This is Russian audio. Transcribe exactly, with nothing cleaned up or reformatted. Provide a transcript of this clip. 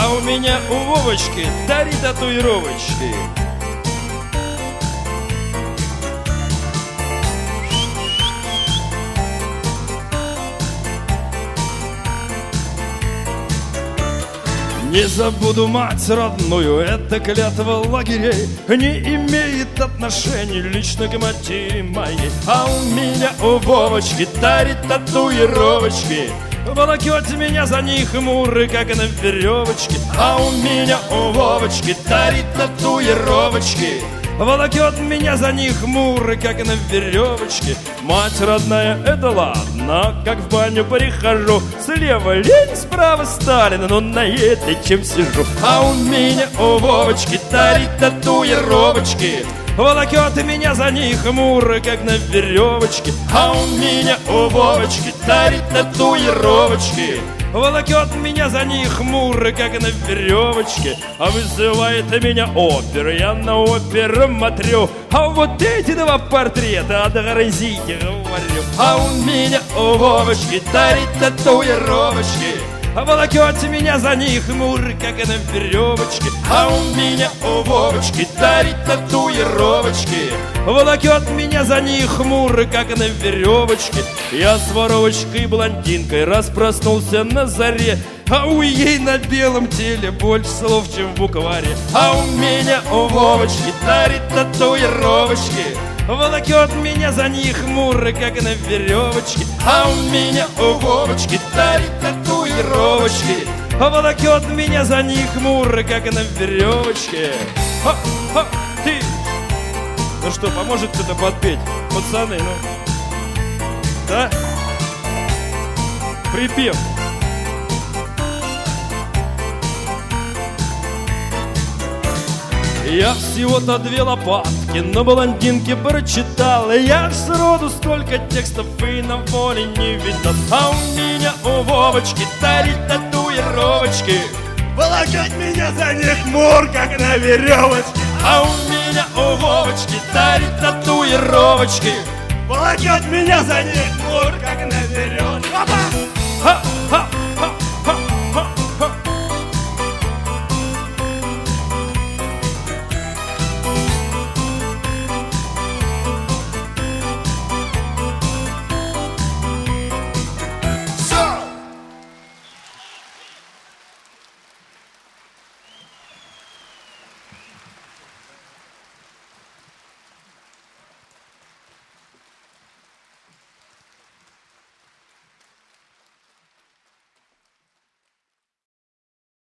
А у меня у Вовочки три татуировочки. Не забуду мать родную, эта клятва лагерей не имеет отношения лично к матери моей. А у меня у Вовочки три татуировочки, волокет меня за них хмуры, как на веревочке. А у меня у Вовочки три татуировочки, волокет меня за них хмуры, как на веревочке. Мать родная, это ладно, как в баню прихожу, слева Ленин, справа Сталин, но на этой чем сижу. А у меня у Вовочки три татуировочки, волокет меня за них хмуры, как на веревочке. А у меня у Вовочки три татуировочки, волокет меня за них хмуры, как на веревочке. А вызывает меня опера, я на оперу смотрю, а вот эти два портрета отгрызите, говорю. А у меня у Вовочки три татуировочки, волокет меня за них хмуры, как на веревочке. А у меня у Вовочки три татуировочки, волокет меня за них хмуры, как на веревочке. Я с воровочкой блондинкой раз проснулся на заре, а у ей на белом теле больше слов, чем в букваре. А у меня у Вовочки три татуировочки, волокет меня за них хмуры, как на веревочке. А у меня у Вовочки три татуировочки, волокет меня за них хмуры, как на веревочке. Ха, ха, ты. Ну что, поможет кто-то подпеть? Пацаны, ну. Да? Припев. Я всего-то две лопатки на блондинке прочитал. Я ж сроду столько текстов и на воле не видал. А у меня у Вовочки три татуировочки, волокет меня за них хмур, как на веревочке. А у меня у Вовочки три татуировочки, волокет меня за них хмур, как на веревочке. Ха-ха!